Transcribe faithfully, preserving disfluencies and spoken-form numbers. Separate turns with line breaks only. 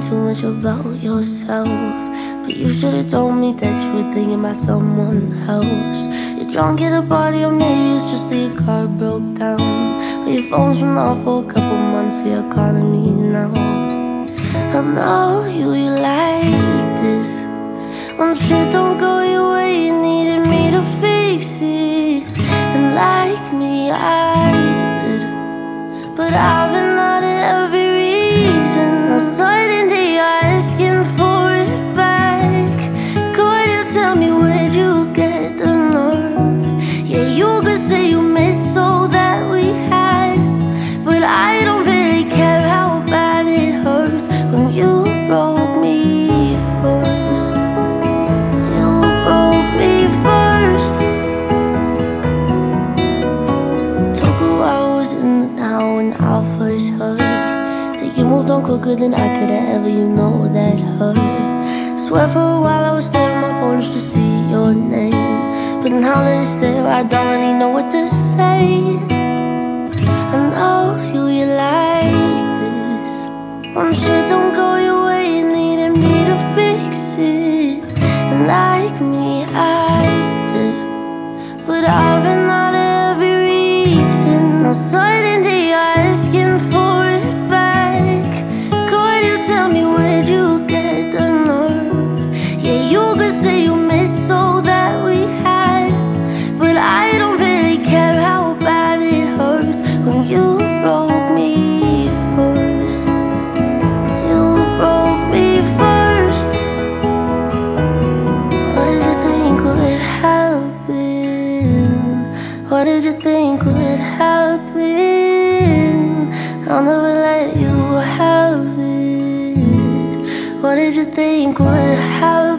too much about yourself, but you should've told me that you were thinking about someone else. You're drunk at a party, or maybe it's just that your car broke down, or your phone's been off for a couple months, so you're calling me now. I know you, you like this. When shit don't go your way, you needed me to fix it. And like me, I did, but I've been out of every reason. No certain that you're asking for it back. Could you tell me where'd you get the nerve? Yeah, you could say you missed all that we had, but I don't really care how bad it hurts when you broke me first. You broke me first. Took a while, was in it now when I first heard that you moved on quicker than I could ever, you know that hurt. Swear for a while I was staring at my phone just to see your name, but now that it's there I don't really know what to say. I know you, you like this. When shit don't go your way, you needed me to fix it. And like me, I did, but I've been out of every reason. No certain that you're asking for it back. Could you tell me where'd you get the nerve? Yeah, you could say you missed all that we had, but I don't really care how bad it hurts when you broke me first. You broke me first. What did you think would happen? What did you think would happen? I'll never let you have it. What did you think would happen?